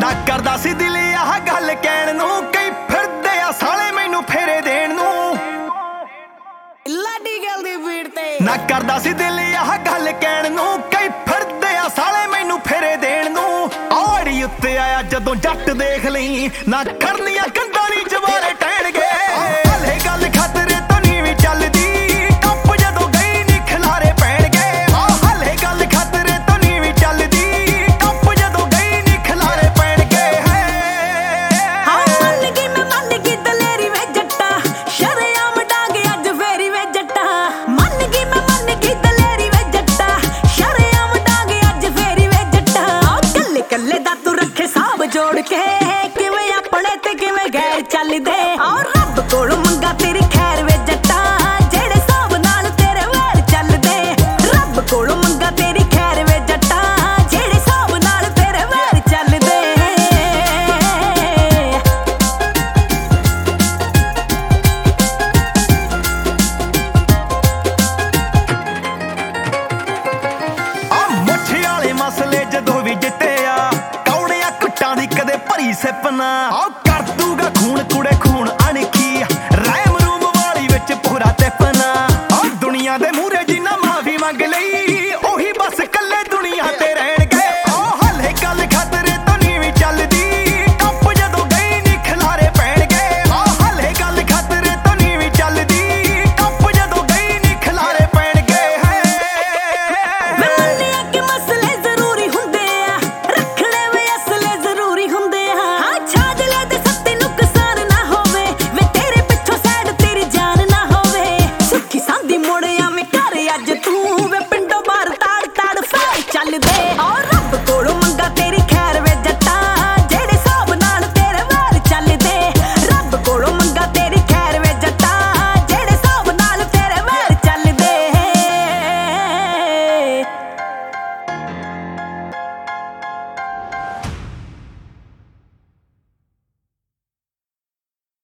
ਨਾ ਕਰਦਾ ਸੀ ਦਿਲ ਆਹ ਗੱਲ ਕਹਿਣ ਨੂੰ, ਕਈ ਫਿਰਦੇ ਆ ਸਾਲੇ ਮੈਨੂੰ ਫੇਰੇ ਦੇਣ ਨੂੰ। ਲਾਡੀ ਗੱਲ ਦੀ ਬੀੜ ਤੇ ਨਾ ਕਰਦਾ ਸੀ ਦਿਲ ਆਹ ਗੱਲ ਕਹਿਣ ਨੂੰ, ਕਈ ਫਿਰਦੇ ਆ ਸਾਲੇ ਮੈਨੂੰ ਫੇਰੇ ਦੇਣ ਨੂੰ। ਔੜੀ ਉੱਤੇ ਆਇਆ ਜਦੋਂ ਜੱਟ ਦੇਖ ਲਈ, ਨਾ ਕਰਨੀਆਂ ਕੰਧਾਂ ਨੀ ਜਵਾਰੇ ਟਹਿਣਗੇ। ਹਲੇ ਗੱਲ ਖਤਰੇ ਤੋਂ ਨੀ ਵੀ ਚੱਲਦੀ, ਟੱਪ ਜਦੋਂ ਗਈ ਨੀ ਖਿਲਾਰੇ ਪੈਣਗੇ। ਹਲੇ ਗੱਲ ਖਤਰੇ ਤੋਂ ਨੀ ਵੀ ਚੱਲਦੀ, ਟੱਪ ਜਦੋਂ ਗਈ ਨੀ ਖਿਲਾਰੇ ਪੈਣਗੇ। ਹਾਂ ਮੰਨ ਗਈ ਦਲੇਰੀ ਵੇ ਜੱਟਾ, ਸ਼ਰੇਆਮ ਡਾਂਗ ਅੱਜ ਫੇਰੀ ਵੇ ਜੱਟਾ। ਮੰਨ ਗਈ ਦਲੇਰੀ ਵੇ ਜੱਟਾ, ਸ਼ਰੇਆਮ ਡਾਂਗ ਅੱਜ ਫੇਰੀ ਵੇ ਜੱਟਾ। ਕੱਲੇ ਕੱਲੇ ਦਾ ਤੂੰ ਰੱਖੇ ਸਾਬ ਜੋੜ ਕੇ, ਕਿਵੇਂ ਆਪਣੇ ਤੇ ਕਿਵੇਂ ਗੈਰ ਚੱਲਦੇ। ਔਰ ਰੱਬ ਕੋਲੋਂ ਮੰਗਾ ਤੇਰੀ ਖੈਰ ਵੇ ਜੱਟਾ, ਜਿਹੜੇ ਸਾਬ ਨਾਲ ਤੇਰੇ ਵੈਰ ਚੱਲਦੇ। ਰੱਬ ਕੋਲੋਂ ਮੰਗਾ ਤੇਰੀ ਖੈਰ ਵੇ ਜੱਟਾ, ਜਿਹੜੇ ਸਾਬ ਨਾਲ ਤੇਰੇ ਵੈਰ ਚੱਲਦੇ। ਮੁੱਠ ਵਾਲੇ ਮਸਲੇ ਜਦੋਂ ਵੀ ਜਿੱਤਿਆ, ਕੌੜਿਆਂ ਕੁੱਟਾਂ ਦੀ ਕਦੇ ਭਰੀ ਸਿਪ ਨਾ। ਕਰ ਦੂਗਾ ਖੂਨ ਕੁੜੇ ਖੂਨ ਅਣਖੀ, ਰੈਮ ਰੂਮ ਵਾਲੀ ਵਿੱਚ ਪੂਰਾ ਤਿਪਨਾ। ਦੁਨੀਆ ਦੇ ਮੂਹਰੇ ਜਿੰਨਾ ਮਾਫੀ ਮੰਗ ਲਈ,